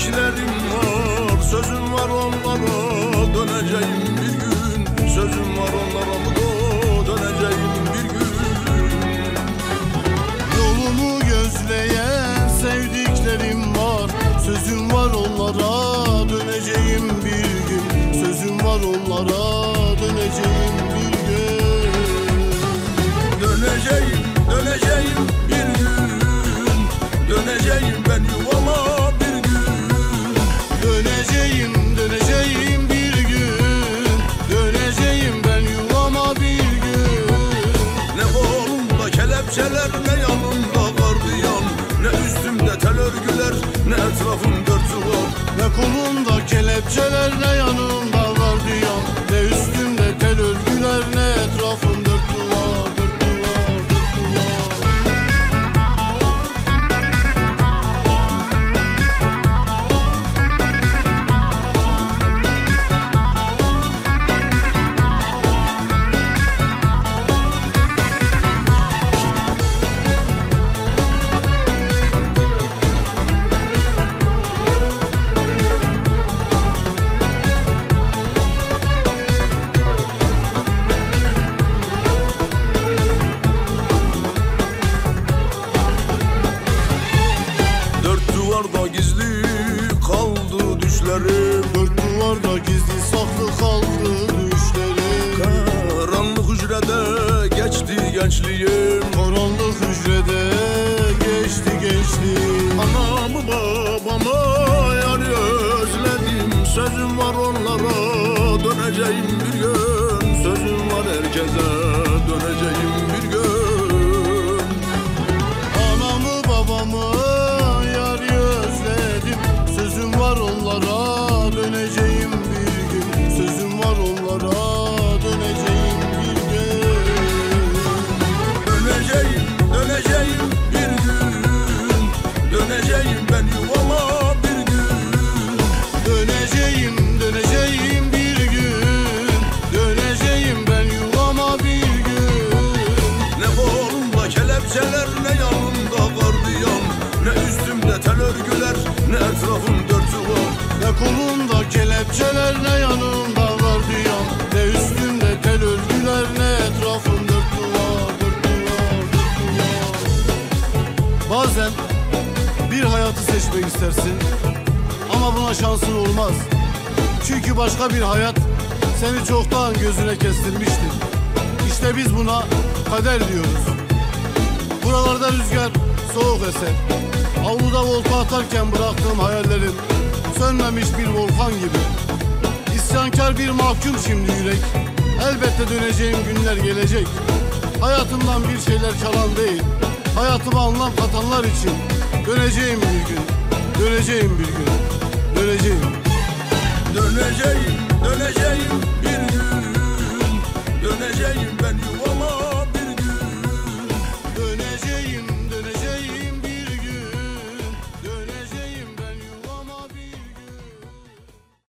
sevdiklerim var, sözüm var onlara, döneceğim bir gün. Sözüm var onlara mı da döneceğim bir gün. Yolumu gözleyen sevdiklerim var, sözüm var onlara, döneceğim bir gün. Sözüm var onlara, döneceğim bir gün. Döneceğim, döneceğim bir gün. Döneceğim ben yuvama bir gün. Döneceğim, döneceğim bir gün. Döneceğim ben yuvama bir gün. Ne kolumda kelepçeler, ne yanımda gardiyan, ne üstümde tel örgüler, ne etrafım dört duvar. Ne kolumda kelepçeler, ne yanımda gardiyan, ne üstümde tel örgüler, ne etrafım dört duvar, dört duvar, dört duvar. Duvarda gizli kaldı düşlerim, Dört duvarda gizli saklı kaldı düşlerim. karanlık hücrede geçti gençliğim. Karanlık hücrede geçti gençliğim. Anamı babamı yar özledim, sözüm var onlara, döneceğim bir gün. Sözüm var herkese, döneceğim bir gün. Anamı babamı sözüm var onlara, döneceğim bir gün. Sözüm var onlara, döneceğim bir gün. Döneceğim, döneceğim bir gün. Döneceğim ben yuvama bir gün. Döneceğim, döneceğim bir gün. Döneceğim ben yuvama bir gün. Ne kolumda kelepçeler, ne yanımda gardiyan, ne üstümde tel örgüler, ne etrafım dört duvar. Ne kolumda kelepçeler, ne yanımda gardiyan, ne üstümde tel örgüler, ne etrafım dört duvar, dört duvar, dört duvar. Bazen bir hayatı seçmek istersin ama buna şansın olmaz. Çünkü başka bir hayat seni çoktan gözüne kestirmiştir. İşte biz buna kader diyoruz. Buralarda rüzgar soğuk eser. Avluda volta atarken bıraktığım hayallerim sönmemiş bir volkan gibi. İsyankar bir mahkum şimdi yürek. Elbette döneceğim günler gelecek. Hayatımdan bir şeyler çalan değil, hayatıma anlam katanlar için döneceğim bir gün. Döneceğim bir gün. Döneceğim. Döneceğim, döneceğim bir